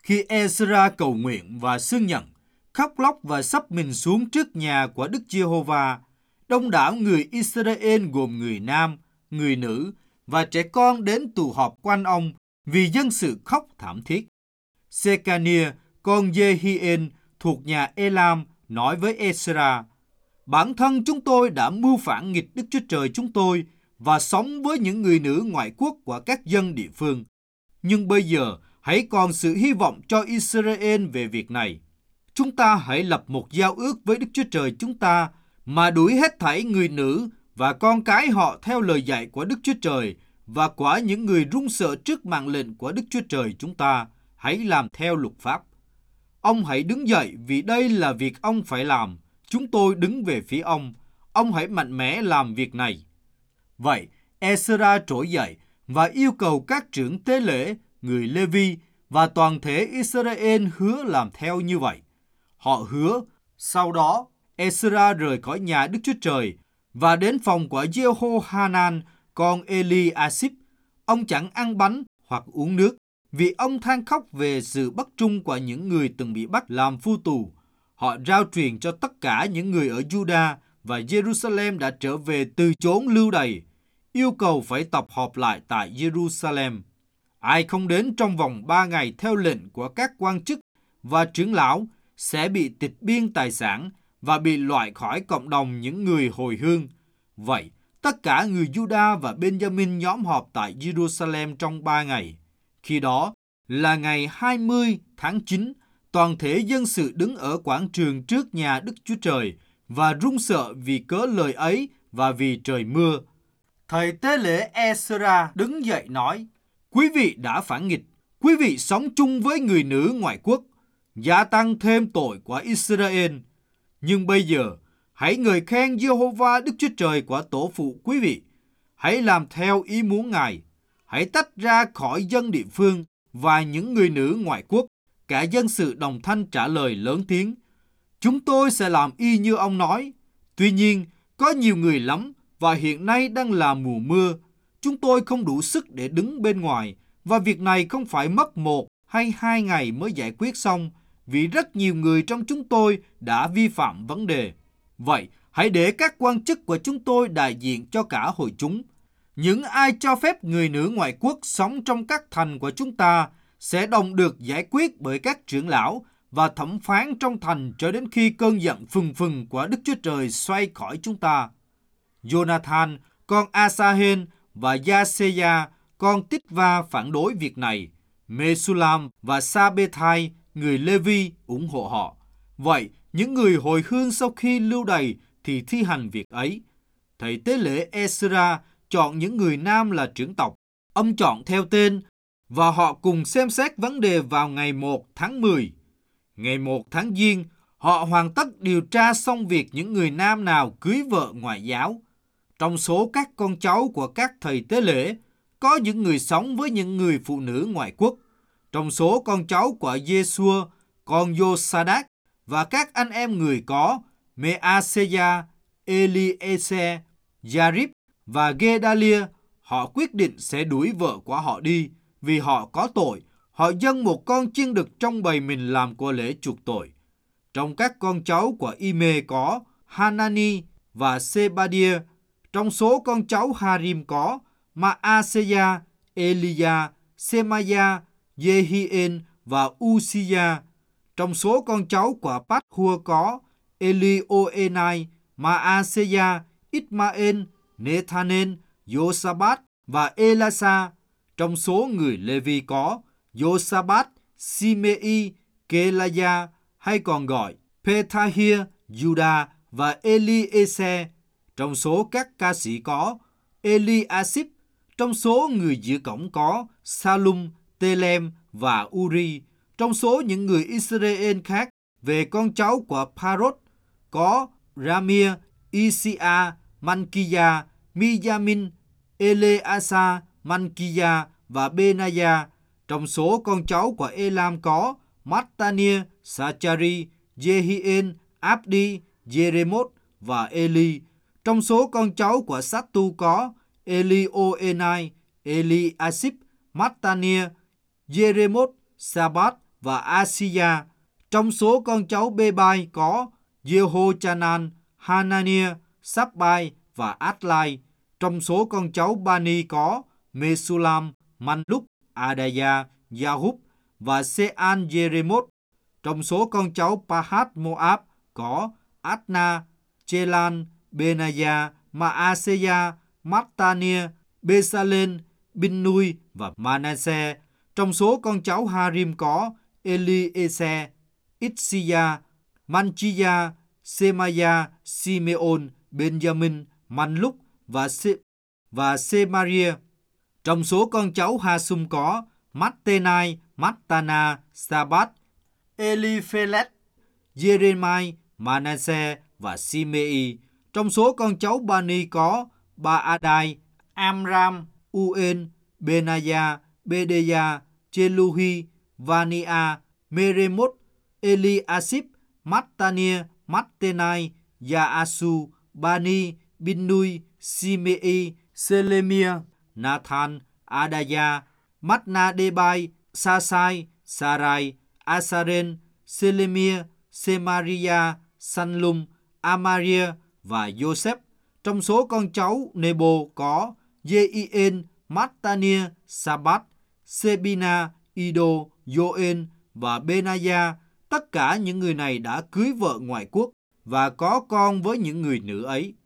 Khi Ezra cầu nguyện và xưng nhận, khóc lóc và sắp mình xuống trước nhà của Đức Giê-hô-va, đông đảo người Israel gồm người nam, người nữ và trẻ con đến tụ họp quanh ông vì dân sự khóc thảm thiết. Sekania, con Jehiel thuộc nhà Elam, nói với Ezra: bản thân chúng tôi đã mưu phản nghịch Đức Chúa Trời chúng tôi và sống với những người nữ ngoại quốc của các dân địa phương. Nhưng bây giờ, hãy còn sự hy vọng cho Israel về việc này. Chúng ta hãy lập một giao ước với Đức Chúa Trời chúng ta mà đuổi hết thảy người nữ và con cái họ theo lời dạy của Đức Chúa Trời và của những người run sợ trước mạng lệnh của Đức Chúa Trời chúng ta. Hãy làm theo luật pháp. Ông hãy đứng dậy vì đây là việc ông phải làm. Chúng tôi đứng về phía ông. Ông hãy mạnh mẽ làm việc này. Vậy, Ezra trỗi dậy và yêu cầu các trưởng tế lễ, người Lê-vi và toàn thể Israel hứa làm theo như vậy. Họ hứa. Sau đó, Ezra rời khỏi nhà Đức Chúa Trời và đến phòng của Jehohanan, con Eliashib. Ông chẳng ăn bánh hoặc uống nước, vì ông than khóc về sự bất trung của những người từng bị bắt làm phu tù. Họ rao truyền cho tất cả những người ở Juda và Jerusalem đã trở về từ chốn lưu đày, yêu cầu phải tập họp lại tại Jerusalem. Ai không đến trong vòng 3 ngày theo lệnh của các quan chức và trưởng lão sẽ bị tịch biên tài sản và bị loại khỏi cộng đồng những người hồi hương. Vậy, tất cả người Juda và Benjamin nhóm họp tại Jerusalem trong 3 ngày. Khi đó là ngày 20 tháng 9, toàn thể dân sự đứng ở quảng trường trước nhà Đức Chúa Trời và run sợ vì cớ lời ấy và vì trời mưa. Thầy tế lễ Ezra đứng dậy nói: quý vị đã phản nghịch, quý vị sống chung với người nữ ngoại quốc, gia tăng thêm tội của Israel. Nhưng bây giờ, hãy ngợi khen Giê-hô-va Đức Chúa Trời của tổ phụ quý vị. Hãy làm theo ý muốn Ngài. Hãy tách ra khỏi dân địa phương và những người nữ ngoại quốc. Cả dân sự đồng thanh trả lời lớn tiếng: chúng tôi sẽ làm y như ông nói. Tuy nhiên, có nhiều người lắm và hiện nay đang là mùa mưa. Chúng tôi không đủ sức để đứng bên ngoài và việc này không phải mất 1 hay 2 ngày mới giải quyết xong, vì rất nhiều người trong chúng tôi đã vi phạm vấn đề. Vậy, hãy để các quan chức của chúng tôi đại diện cho cả hội chúng. Những ai cho phép người nữ ngoại quốc sống trong các thành của chúng ta sẽ đồng được giải quyết bởi các trưởng lão và thẩm phán trong thành cho đến khi cơn giận phừng phừng của Đức Chúa Trời xoay khỏi chúng ta. Jonathan, con Asahel và Gia-se-ya, con Tích-va phản đối việc này. Mesulam và Sa-bê-thai, người Lê-vi, ủng hộ họ. Vậy, những người hồi hương sau khi lưu đày thì thi hành việc ấy. Thầy tế lễ Ezra chọn những người nam là trưởng tộc. Ông chọn theo tên và họ cùng xem xét vấn đề vào ngày 1 tháng 10. Ngày 1 tháng Giêng, họ hoàn tất điều tra xong việc những người nam nào cưới vợ ngoại giáo. Trong số các con cháu của các thầy tế lễ, có những người sống với những người phụ nữ ngoại quốc. Trong số con cháu của Giê-xua, con Vô-sa-đác và các anh em người có Me-a-se-ya, Eli-ê-se, Gia-ríp và Gê-đa-lia, họ quyết định sẽ đuổi vợ của họ đi vì họ có tội. Họ dâng một con chiên đực trong bầy mình làm của lễ chuộc tội. Trong các con cháu của Y-mê có Hanani và Se-ba-đia. Trong số con cháu Harim có Ma-a-se-ya, Eli-ya, Se-ma-ya, Jehiel và U-si-ya. Trong số con cháu của Pát-hua có Eli-ô-enai, Ma-a-se-ya, Ít-ma-en, Nê-tha-nên, Yô-sa-bát và Ê-la-sa. Trong số người Lê-vi có Yô-sa-bát, Si-mê-y, Kê-la-ya hay còn gọi Pê-tha-hia, Juda và Eli-ê-se. Trong số các ca sĩ có Eli-a-sip. Trong số người giữ cổng có Sa-lum, Tê-lem và Uri. Trong số những người Israel khác về con cháu của Parốt có Ramia, Isia, Mankiya, Miyamin, Ele-asa, Mankiya và Benaya. Trong số con cháu của Elam có Mattania, Sachari, Jehiel, Abdi, Jeremot và Eli. Trong số con cháu của Sattu có Eli-ô-enai, Eli-asip, Mattania, Jeremot, Sabat và Asiya. Trong số con cháu Bebai có Jehochanan, Hanania, Sabbai và Adlai. Trong số con cháu Bani có Mesulam, Manluk, Adaya, Yahub và Sean Jeremot. Trong số con cháu Pahat Moab có Adna, Chelan, Benaya, Maaseya, Mattania, Besalen, Binnui và Manasseh. Trong số con cháu Harim có Eliezer, Itziya, Manchiya, Semaya, Simeon, Benjamin, Manluk và Semaria. Trong số con cháu Hasum có Mattenai, Mattana, Sabat, Eliphelet, Jeremai, Manasseh và Simei. Trong số con cháu Bani có Baadai, Amram, Uen, Benaya, Bedeya, Cheluhi, Vania, Meremot, Eliasib, Mattania, Mattenai, Yaasu, Bani, Binnui, Simei, Selemia, Nathan, Adaya, Matnadebai, Sasai, Sarai, Asaren, Selemia, Semaria, Sanlum, Amaria và Joseph. Trong số con cháu Nebo có Jeien, Mattania, Sabat, Sebina, Ido, Joel và Benaya. Tất cả những người này đã cưới vợ ngoại quốc và có con với những người nữ ấy.